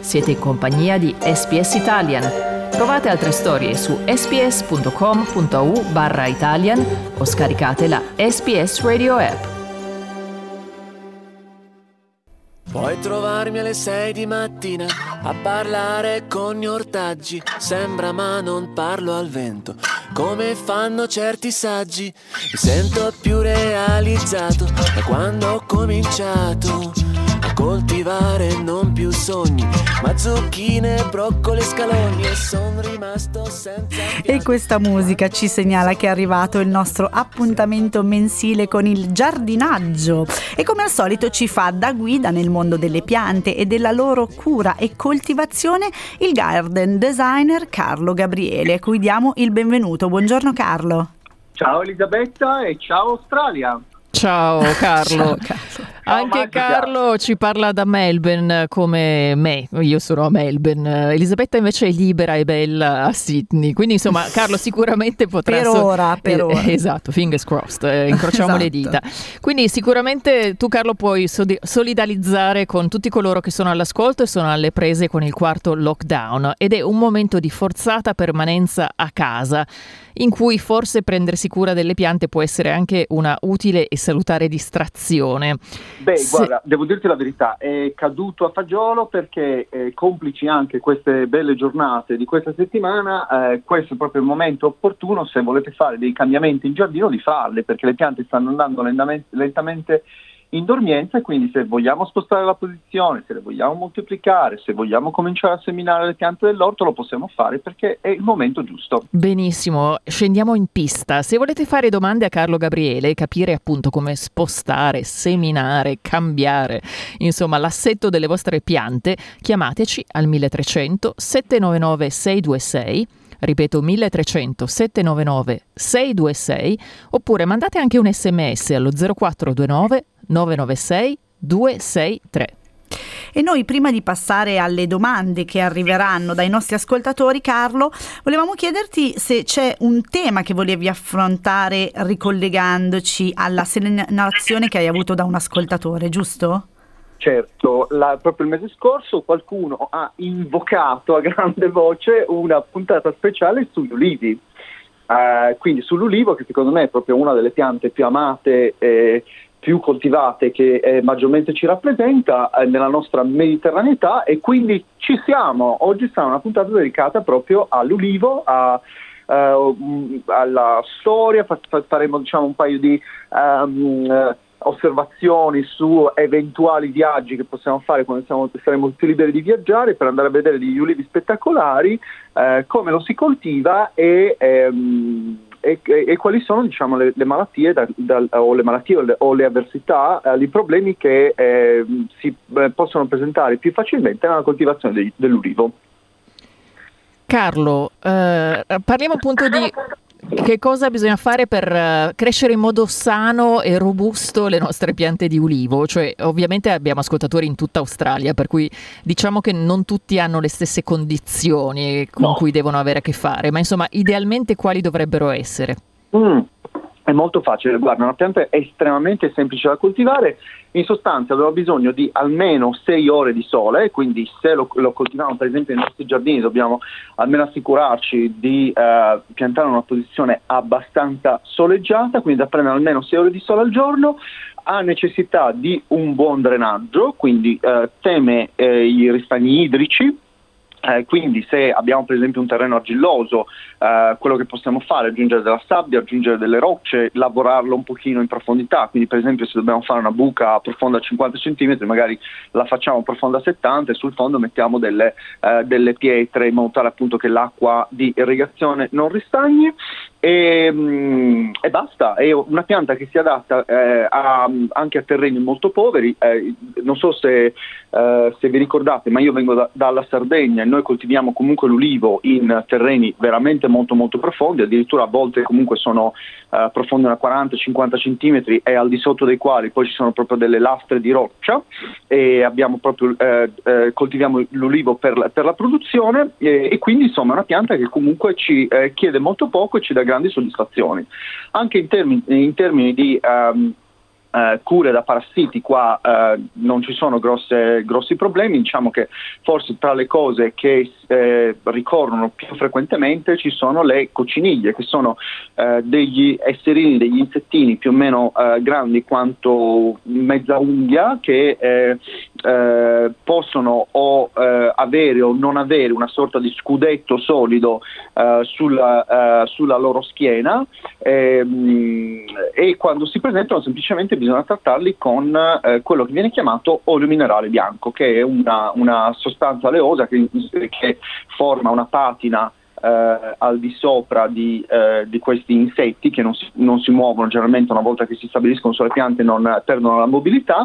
Siete in compagnia di SPS Italian. Trovate altre storie su sps.com.au/Italian o scaricate la SPS Radio app. Puoi trovarmi alle 6 di mattina a parlare con gli ortaggi. Sembra ma non parlo al vento, come fanno certi saggi. Mi sento più realizzato da quando ho cominciato a coltivare non più sogni, ma zucchine, broccoli e scalogni, e sono rimasto senza pianto. E questa musica ci segnala che è arrivato il nostro appuntamento mensile con il giardinaggio e come al solito ci fa da guida nel mondo delle piante e della loro cura e coltivazione il garden designer Carlo Gabriele, a cui diamo il benvenuto. Buongiorno Carlo. Ciao Elisabetta e ciao Australia. Ciao Carlo. Anche Carlo ci parla da Melbourne come me, io sono a Melbourne, Elisabetta invece è libera e bella a Sydney, quindi insomma Carlo sicuramente potrà... Per ora. Esatto, fingers crossed, incrociamo le dita. Quindi sicuramente tu Carlo puoi solidarizzare con tutti coloro che sono all'ascolto e sono alle prese con il quarto lockdown, ed è un momento di forzata permanenza a casa, in cui forse prendersi cura delle piante può essere anche una utile e salutare distrazione. Guarda, devo dirti la verità, è caduto a fagiolo perché complici anche queste belle giornate di questa settimana, questo è proprio il momento opportuno, se volete fare dei cambiamenti in giardino, di farli, perché le piante stanno andando lentamente in dormienza, e quindi se vogliamo spostare la posizione, se le vogliamo moltiplicare, se vogliamo cominciare a seminare le piante dell'orto, lo possiamo fare perché è il momento giusto. Benissimo, scendiamo in pista. Se volete fare domande a Carlo Gabriele, capire appunto come spostare, seminare, cambiare, insomma l'assetto delle vostre piante, chiamateci al 1300 799 626. Ripeto, 1300 799 626, oppure mandate anche un sms allo 0429 996 263. E noi, prima di passare alle domande che arriveranno dai nostri ascoltatori, Carlo, volevamo chiederti se c'è un tema che volevi affrontare ricollegandoci alla segnalazione che hai avuto da un ascoltatore, giusto? Certo, proprio il mese scorso qualcuno ha invocato a grande voce una puntata speciale sugli ulivi, quindi sull'ulivo, che secondo me è proprio una delle piante più amate e più coltivate, che maggiormente ci rappresenta nella nostra mediterraneità, e quindi ci siamo. Oggi sarà una puntata dedicata proprio all'ulivo, alla storia, faremo un paio di osservazioni su eventuali viaggi che possiamo fare quando saremo più liberi di viaggiare, per andare a vedere degli ulivi spettacolari, come lo si coltiva e quali sono le malattie o le avversità, i problemi che si possono presentare più facilmente nella coltivazione dell'ulivo. Carlo, parliamo appunto di che cosa bisogna fare per crescere in modo sano e robusto le nostre piante di ulivo. Cioè, ovviamente abbiamo ascoltatori in tutta Australia, per cui diciamo che non tutti hanno le stesse condizioni con cui devono avere a che fare, ma insomma idealmente quali dovrebbero essere? È molto facile, guarda, una pianta è estremamente semplice da coltivare. In sostanza aveva bisogno di almeno 6 ore di sole, quindi se lo coltiviamo per esempio nei nostri giardini dobbiamo almeno assicurarci di piantare in una posizione abbastanza soleggiata, quindi da prendere almeno 6 ore di sole al giorno. Ha necessità di un buon drenaggio, quindi teme i ristagni idrici. Quindi se abbiamo per esempio un terreno argilloso, quello che possiamo fare è aggiungere della sabbia, aggiungere delle rocce, lavorarlo un pochino in profondità. Quindi per esempio se dobbiamo fare una buca profonda 50 cm, magari la facciamo profonda 70 e sul fondo mettiamo delle pietre, in modo tale appunto che l'acqua di irrigazione non ristagni. E basta. È una pianta che si adatta anche a terreni molto poveri. Non so se vi ricordate, ma io vengo dalla Sardegna e noi coltiviamo comunque l'ulivo in terreni veramente molto molto profondi, addirittura a volte comunque sono profondi da 40-50 cm e al di sotto dei quali poi ci sono proprio delle lastre di roccia, e abbiamo proprio coltiviamo l'ulivo per la produzione, e quindi insomma è una pianta che comunque ci chiede molto poco e ci dà grandi soddisfazioni. Anche in termini di cure da parassiti qua non ci sono grossi problemi. Diciamo che forse tra le cose che ricorrono più frequentemente ci sono le cocciniglie, che sono degli esserini, degli insettini più o meno grandi quanto mezza unghia, che possono o avere o non avere una sorta di scudetto solido sulla loro schiena, e quando si presentano semplicemente bisogna trattarli con quello che viene chiamato olio minerale bianco, che è una sostanza oleosa che forma una patina al di sopra di questi insetti, che non si muovono generalmente una volta che si stabiliscono sulle piante, non perdono la mobilità,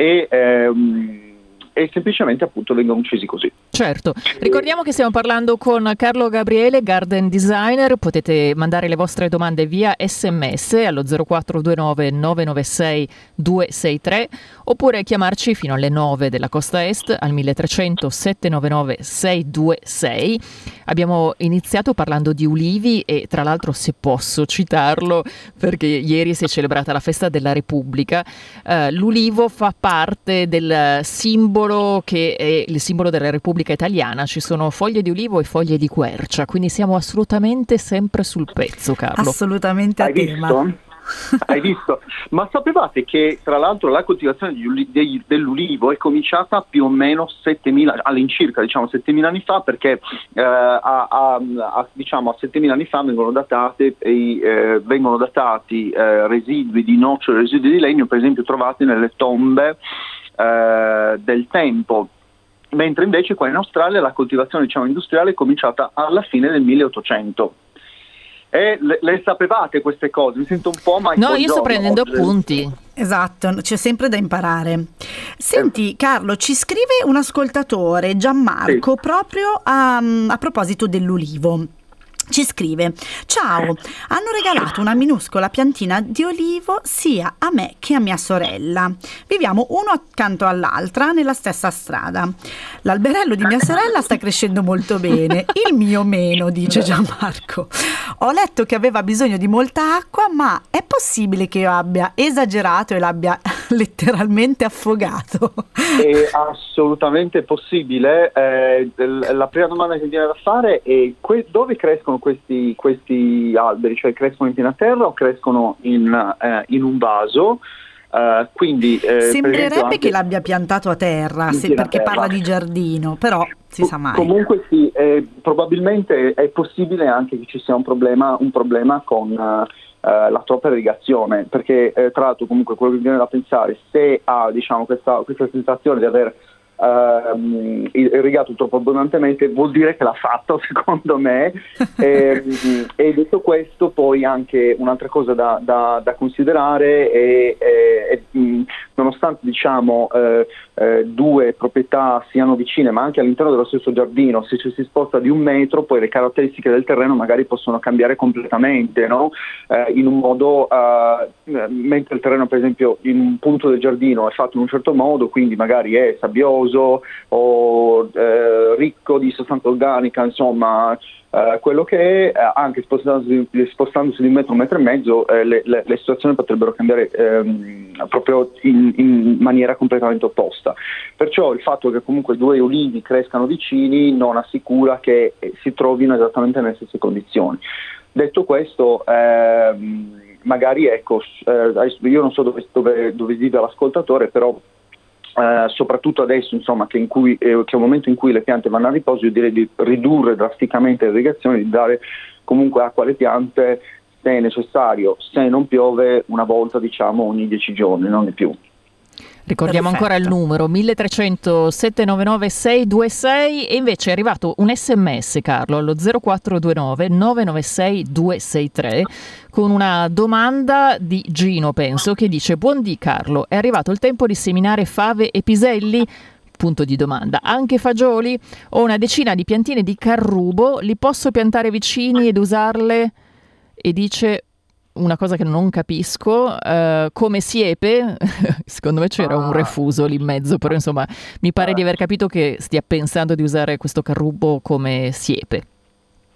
e semplicemente appunto vengono uccisi così. Certo, ricordiamo che stiamo parlando con Carlo Gabriele, garden designer. Potete mandare le vostre domande via SMS allo 0429 996 263 oppure chiamarci fino alle 9 della costa est al 1300 799 626. Abbiamo iniziato parlando di ulivi e tra l'altro, se posso citarlo, perché ieri si è celebrata la festa della Repubblica, l'ulivo fa parte del simbolo che è il simbolo della Repubblica Italiana. Ci sono foglie di ulivo e foglie di quercia, quindi siamo assolutamente sempre sul pezzo, Carlo. Assolutamente a tema. Hai visto? Ma sapevate che tra l'altro la coltivazione dell'ulivo è cominciata più o meno all'incirca 7.000 anni fa, perché a 7.000 anni fa vengono datati residui di nocciole, residui di legno, per esempio, trovati nelle tombe del tempo, mentre invece qua in Australia la coltivazione industriale è cominciata alla fine del 1800. E le sapevate queste cose? Mi sento un po' No, io sto prendendo appunti. Esatto, c'è sempre da imparare. Senti Carlo, ci scrive un ascoltatore, Gianmarco, sì, proprio a proposito dell'ulivo. Ci scrive: ciao, hanno regalato una minuscola piantina di olivo sia a me che a mia sorella. Viviamo uno accanto all'altra nella stessa strada. L'alberello di mia sorella sta crescendo molto bene, il mio meno, dice Gianmarco. Ho letto che aveva bisogno di molta acqua, ma è possibile che io abbia esagerato e l'abbia letteralmente affogato? È assolutamente possibile. La prima domanda che viene da fare è: dove crescono questi alberi? Cioè, crescono in piena terra o crescono in un vaso? Quindi sembrerebbe anche che l'abbia piantato a terra, perché parla di giardino, però si sa mai. Comunque sì, probabilmente è possibile anche che ci sia un problema con la troppa irrigazione, perché tra l'altro comunque quello che viene da pensare, se ha questa sensazione di aver irrigato troppo abbondantemente, vuol dire che l'ha fatto, secondo me. E detto questo, poi anche un'altra cosa da considerare è nonostante due proprietà siano vicine, ma anche all'interno dello stesso giardino, se ci si sposta di 1 metro, poi le caratteristiche del terreno magari possono cambiare completamente, no? In un modo, mentre il terreno, per esempio, in un punto del giardino è fatto in un certo modo, quindi magari è sabbioso o ricco di sostanza organica, insomma, quello che è, anche spostandosi di 1 metro, 1,5 metri, le situazioni potrebbero cambiare proprio in maniera completamente opposta. Perciò il fatto che comunque 2 ulivi crescano vicini non assicura che si trovino esattamente nelle stesse condizioni. Detto questo, magari io non so dove vive l'ascoltatore, però soprattutto adesso, insomma, che è un momento in cui le piante vanno a riposo, io direi di ridurre drasticamente l'irrigazione, di dare comunque acqua alle piante se è necessario, se non piove una volta ogni 10 giorni, non di più. Ricordiamo ancora il numero 1300 799 626 e invece è arrivato un SMS, Carlo, allo 0429 996 263 con una domanda di Gino, penso, che dice: buondì Carlo, è arrivato il tempo di seminare fave e piselli? Punto di domanda. Anche fagioli? Ho una decina di piantine di carrubo, li posso piantare vicini ed usarle? E dice una cosa che non capisco, come siepe. Secondo me c'era un refuso lì in mezzo, però insomma mi pare di aver capito che stia pensando di usare questo carrubo come siepe.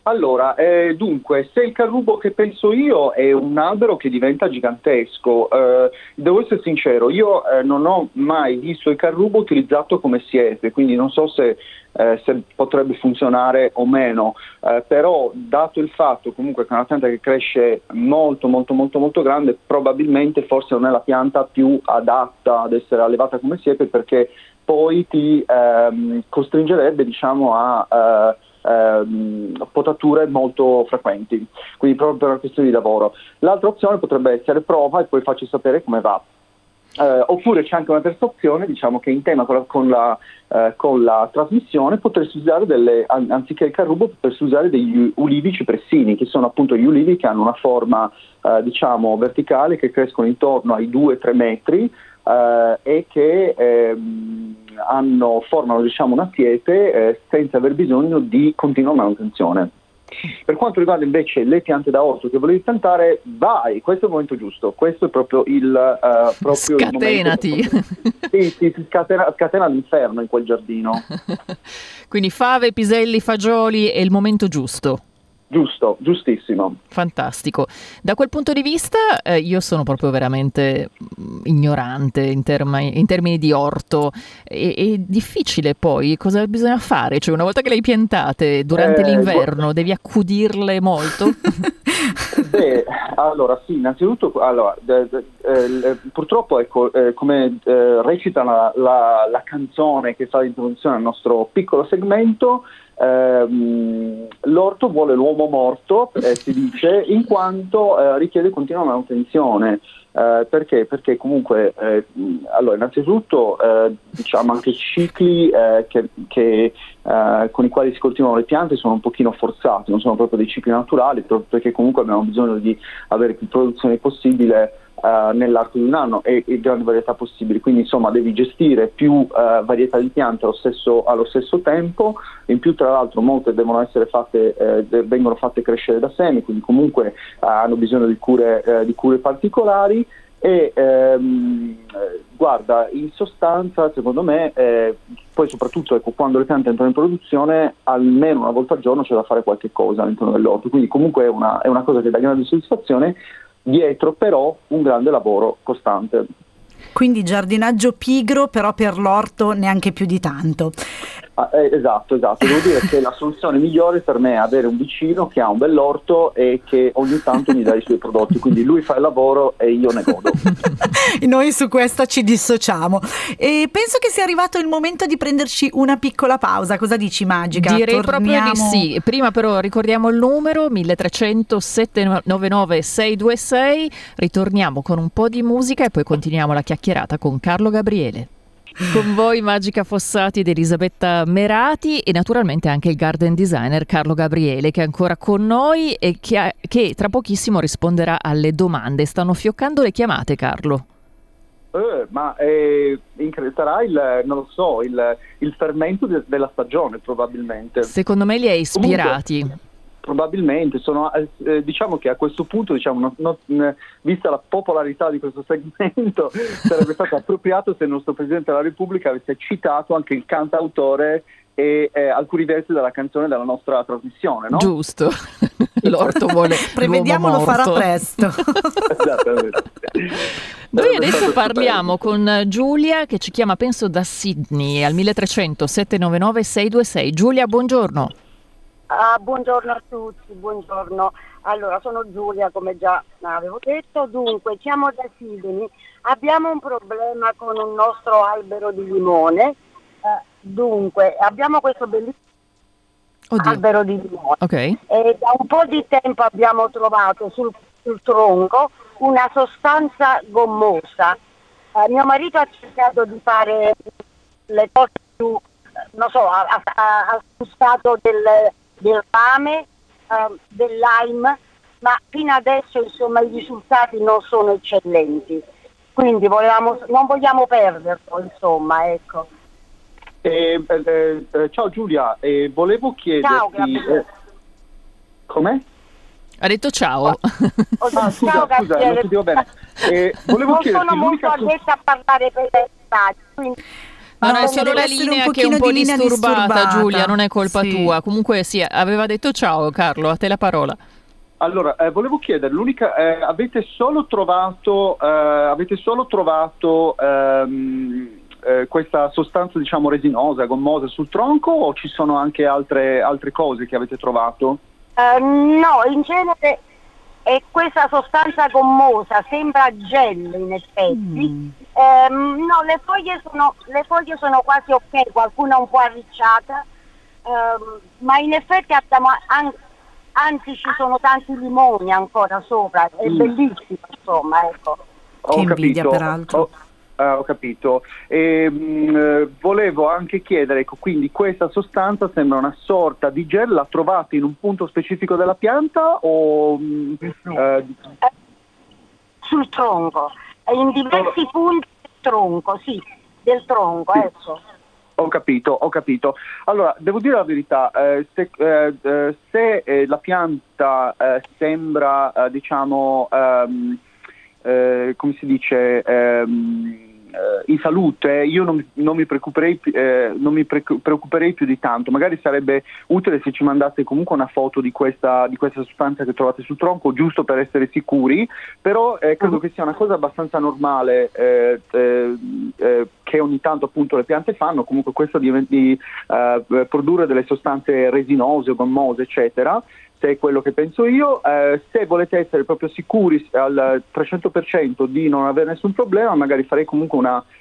Allora, dunque, se il carrubo che penso io è un albero che diventa gigantesco, devo essere sincero, io non ho mai visto il carrubo utilizzato come siepe, quindi non so se potrebbe funzionare o meno, però dato il fatto comunque che è una pianta che cresce molto molto molto molto grande, probabilmente forse non è la pianta più adatta ad essere allevata come siepe, perché poi ti costringerebbe, diciamo, a potature molto frequenti, quindi proprio per una questione di lavoro. L'altra opzione potrebbe essere prova e poi faccio sapere come va. Oppure c'è anche una terza opzione, diciamo, che in tema con la trasmissione potresti usare anziché il carrubo potresti usare degli ulivi cipressini, che sono appunto gli ulivi che hanno una forma diciamo verticale, che crescono intorno ai 2-3 metri e che formano, diciamo, una siepe senza aver bisogno di continua manutenzione. Per quanto riguarda invece le piante da orto che volevi piantare, vai, questo è il momento giusto, questo è proprio Scatenati. Il momento. Sì, scatena l'inferno in quel giardino. Quindi fave, piselli, fagioli è il momento giusto. Giusto, giustissimo. Fantastico. Da quel punto di vista io sono proprio veramente ignorante in termini di orto. È difficile poi, cosa bisogna fare? Cioè, una volta che le hai piantate durante l'inverno devi accudirle molto? Beh, allora sì, innanzitutto purtroppo ecco, come recita la canzone che fa l'introduzione al nostro piccolo segmento, l'orto vuole l'uomo morto, si dice, in quanto richiede continua manutenzione. Perché? Perché comunque allora innanzitutto diciamo anche i cicli con i quali si coltivano le piante sono un pochino forzati, non sono proprio dei cicli naturali, proprio perché comunque abbiamo bisogno di avere più produzione possibile nell'arco di un anno e grandi varietà possibili, quindi insomma devi gestire più varietà di piante allo stesso tempo. In più, tra l'altro, molte devono essere vengono fatte crescere da semi, quindi comunque hanno bisogno di cure particolari. E guarda, in sostanza, secondo me, poi soprattutto ecco, quando le piante entrano in produzione, almeno una volta al giorno c'è da fare qualche cosa all'interno dell'orto, quindi comunque è una cosa che dà grande soddisfazione, dietro però un grande lavoro costante. Quindi giardinaggio pigro, però per l'orto neanche più di tanto. Esatto, devo dire che la soluzione migliore per me è avere un vicino che ha un bell'orto e che ogni tanto mi dà i suoi prodotti, quindi lui fa il lavoro e io ne godo. Noi su questa ci dissociamo e penso che sia arrivato il momento di prenderci una piccola pausa. Cosa dici, Magica? Direi proprio di sì. Prima però ricordiamo il numero 1300 799 626, ritorniamo con un po' di musica e poi continuiamo la chiacchierata con Carlo Gabriele. Con voi Magica Fossati ed Elisabetta Merati e naturalmente anche il garden designer Carlo Gabriele, che è ancora con noi e che tra pochissimo risponderà alle domande. Stanno fioccando le chiamate, Carlo. Ma sarà il fermento della stagione, probabilmente. Secondo me li hai ispirati. Comunque, probabilmente diciamo che a questo punto, diciamo, vista la popolarità di questo segmento, sarebbe stato appropriato se il nostro Presidente della Repubblica avesse citato anche il cantautore e alcuni versi della canzone della nostra trasmissione, no? Giusto. L'orto vuole prevediamo lo farà presto. Noi adesso parliamo con Giulia, che ci chiama penso da Sydney al 1300 799 626. Giulia, buongiorno. Buongiorno a tutti, buongiorno. Allora, sono Giulia, come già avevo detto. Dunque, siamo da Sydney, abbiamo un problema con un nostro albero di limone. Dunque, abbiamo questo bellissimo albero di limone. Okay. E da un po' di tempo abbiamo trovato sul tronco una sostanza gommosa. Mio marito ha cercato di fare le cose più, non so, ha gustato del rame, del lime, ma fino adesso insomma i risultati non sono eccellenti, quindi non vogliamo perderlo, insomma, ecco. Ciao Giulia, volevo chiederti... Ciao, Gabriele. Com'è? Ha detto ciao. Ciao, Gabriele. Non sentivo bene. Volevo non chiederti, sono molto addetta a parlare per le stati, quindi... Ma no, è perché solo deve la essere linea un che è un pochino po' di linea disturbata, Giulia, non è colpa Sì. tua. Comunque sì, aveva detto ciao Carlo, a te la parola. Allora, volevo chiedere, avete solo trovato questa sostanza, diciamo, resinosa, gommosa sul tronco, o ci sono anche altre cose che avete trovato? No, in genere è questa sostanza gommosa, sembra gel in effetti. No, le foglie sono quasi ok, qualcuna un po' arricciata, ma in effetti abbiamo anzi ci sono tanti limoni ancora sopra, è bellissimo, insomma, ecco. Che invidia, peraltro. Ho capito. Volevo anche chiedere, ecco, quindi questa sostanza sembra una sorta di gel, la trovate in un punto specifico della pianta o Sul tronco, in diversi punti del tronco, ecco. Ho capito. Allora, devo dire la verità, se la pianta sembra, diciamo, come si dice, in salute, io non mi preoccuperei più di tanto. Magari sarebbe utile se ci mandaste comunque una foto di questa sostanza che trovate sul tronco, giusto per essere sicuri, però credo che sia una cosa abbastanza normale che ogni tanto appunto le piante fanno, comunque questo di produrre delle sostanze resinose, gommose, eccetera. Se è quello che penso io, se volete essere proprio sicuri al 300% di non avere nessun problema, magari farei comunque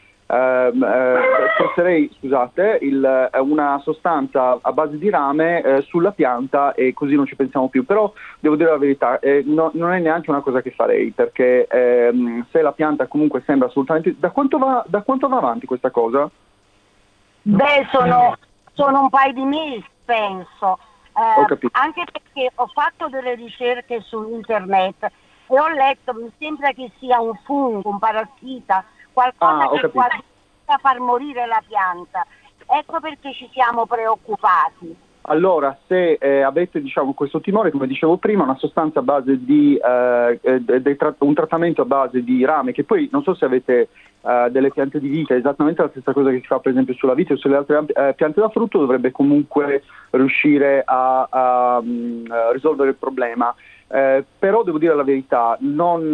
una sostanza a base di rame sulla pianta, e così non ci pensiamo più. Però devo dire la verità, non è neanche una cosa che farei, perché se la pianta comunque sembra assolutamente... Da quanto va avanti questa cosa? Beh, sono un paio di mesi, penso. Anche perché ho fatto delle ricerche su internet e ho letto, mi sembra che sia un fungo, un parassita, qualcosa che quasi fa far morire la pianta. Ecco perché ci siamo preoccupati. Allora, se avete, diciamo, questo timore, come dicevo prima, una sostanza a base di un trattamento a base di rame, che poi non so se avete delle piante di vite, è esattamente la stessa cosa che si fa per esempio sulla vite o sulle altre piante da frutto, dovrebbe comunque riuscire a risolvere il problema. Però devo dire la verità, non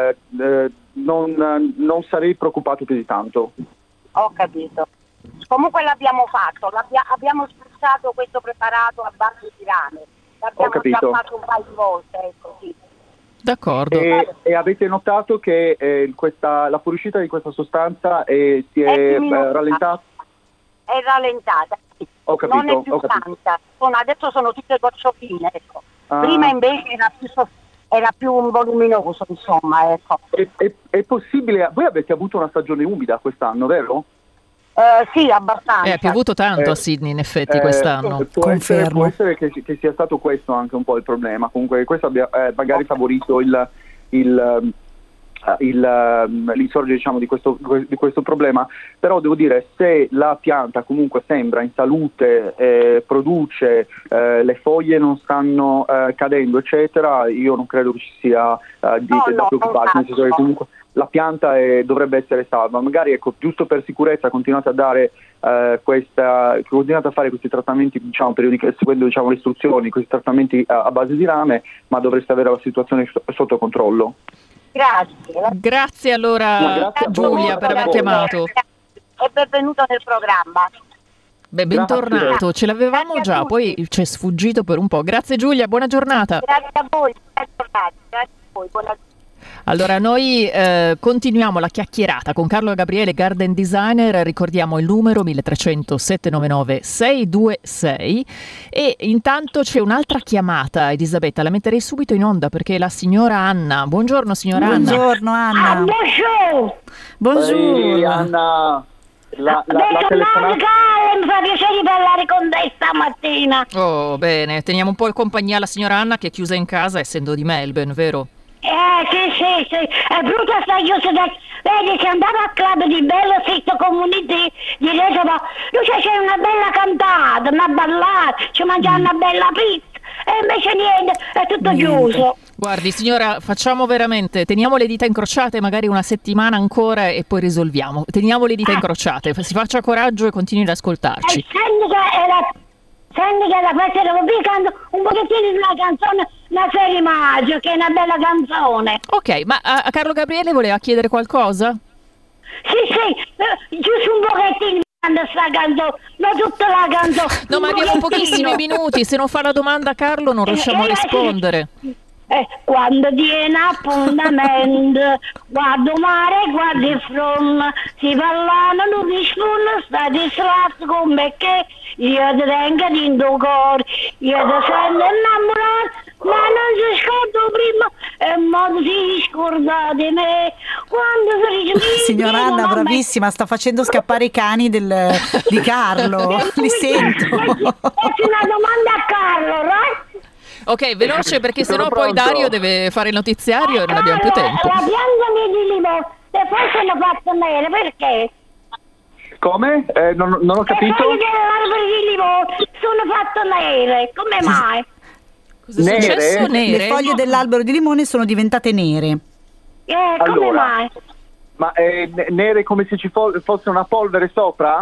sarei preoccupato più di tanto. Ho capito. Comunque l'abbiamo fatto, abbiamo spruzzato questo preparato a base di rame, l'abbiamo già fatto un paio di volte, ecco, sì. D'accordo. E avete notato che la fuoriuscita di questa sostanza si è rallentata? È rallentata, sì. Non è più tanta, adesso sono tutte goccioline, ecco. Prima invece era più voluminoso, insomma, ecco. È possibile, voi avete avuto una stagione umida quest'anno, vero? Sì, abbastanza. Ha piovuto tanto a Sydney in effetti quest'anno. Può essere che sia stato questo anche un po' il problema. Comunque questo abbia magari favorito l'insorgere, diciamo, di questo problema. Però devo dire, se la pianta comunque sembra in salute, produce, le foglie non stanno cadendo, eccetera, io non credo che ci sia da preoccuparsi, nel senso che comunque la pianta dovrebbe essere salva. Magari, ecco, giusto per sicurezza continuate a dare continuate a fare questi trattamenti, diciamo, seguendo, diciamo, le istruzioni, questi trattamenti a base di rame, ma dovreste avere la situazione sotto controllo. Grazie allora Giulia per aver chiamato. E benvenuto nel programma. Beh, bentornato, ce l'avevamo già, poi ci è sfuggito per un po'. Grazie Giulia, buona giornata. Grazie a voi, buona giornata. Allora, noi continuiamo la chiacchierata con Carlo Gabriele, Garden Designer. Ricordiamo il numero 1300 799 626. E intanto c'è un'altra chiamata, Elisabetta, la metterei subito in onda perché la signora Anna. Buongiorno signora Anna. Buongiorno Anna. Bonjour. Ehi, Anna. La telefonata mi fa piacere parlare con te stamattina. Oh, bene, teniamo un po' in compagnia la signora Anna che è chiusa in casa essendo di Melbourne, vero? Sì, è brutta sta chiusa vedi, se andava al club di Bello Street Community di Resovo, lui c'è una bella cantata, una ballata, ci mangiava una bella pizza, e invece niente, è tutto chiuso. Guardi signora, facciamo veramente, teniamo le dita incrociate magari una settimana ancora e poi risolviamo. Teniamo le dita incrociate, si faccia coraggio e continui ad ascoltarci. Senti che la festa stavo piccando un pochettino di una canzone, una serie Maggio, che è una bella canzone. Ok, ma a Carlo Gabriele voleva chiedere qualcosa? Sì, giusto un pochettino quando sta canzone, non tutta la canzone. No, ma abbiamo pochissimi minuti, se non fa la domanda Carlo non riusciamo a rispondere. Quando viene appuntamento, guardo mare, guardo il front, si parlano, non rispondo, sta distratto come che io ti tengo dentro cuore, io ti sento innamorato, ma non si scorda prima e non si scorda di me. Quando si risponde, Signora Anna, bravissima, sta facendo scappare i cani di Carlo, li sento. Faccio una domanda a Carlo, right? Ok, veloce perché sennò poi pronto. Dario deve fare il notiziario e non abbiamo più tempo. La pianta di limone, e poi sono fatto nere, perché? Come? Non ho Le capito. foglie dell'albero di limone sono fatte nere, come mai? Cosa è successo? Nere? Nere? Le foglie dell'albero di limone sono diventate nere. Come Allora. mai? Ma nere come se ci fosse una polvere sopra?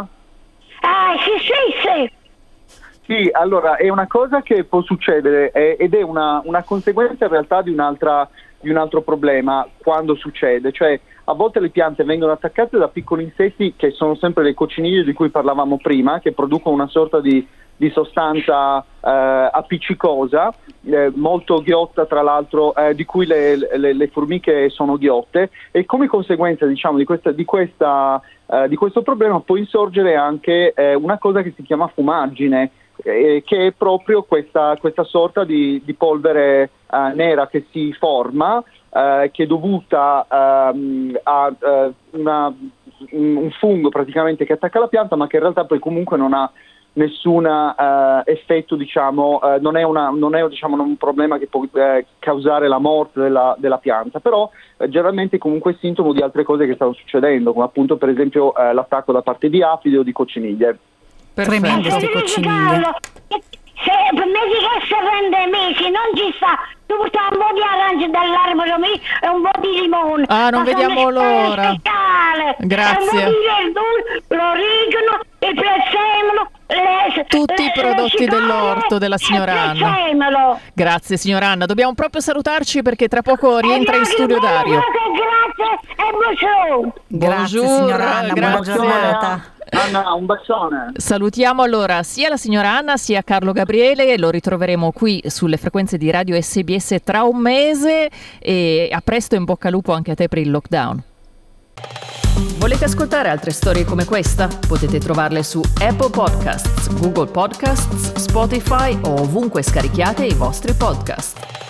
Sì. Sì, allora è una cosa che può succedere ed è una conseguenza in realtà di un altro problema quando succede, cioè a volte le piante vengono attaccate da piccoli insetti che sono sempre le cocciniglie di cui parlavamo prima, che producono una sorta di sostanza appiccicosa, molto ghiotta tra l'altro, di cui le formiche sono ghiotte, e come conseguenza diciamo di questo problema può insorgere anche una cosa che si chiama fumaggine, che è proprio questa sorta di polvere nera che si forma, che è dovuta a un fungo praticamente che attacca la pianta, ma che in realtà poi comunque non ha nessun effetto, diciamo, non è un problema che può causare la morte della pianta, però generalmente comunque è sintomo di altre cose che stanno succedendo, come appunto per esempio l'attacco da parte di afidi o di cocciniglie. Tremende queste cocciniglie. Se per me che se prende mesi non ci sta, tu porta un po' di arance dall'albero e un po' di limone. Ah, non Ma sono vediamo l'ora. speziale. Grazie. E un po' di verdure, l'origano, il prezzemolo, Tutti i prodotti dell'orto della signora Anna. Prezzemolo. Grazie signora Anna, dobbiamo proprio salutarci perché tra poco rientra in studio Dario. Grazie e buongiorno. Grazie Bonjour, signora Anna, buona grazie. giornata. Anna, un bacione. Salutiamo allora sia la signora Anna sia Carlo Gabriele, lo ritroveremo qui sulle frequenze di Radio SBS tra un mese e a presto, in bocca al lupo anche a te per il lockdown. Volete ascoltare altre storie come questa? Potete trovarle su Apple Podcasts, Google Podcasts, Spotify o ovunque scarichiate i vostri podcast.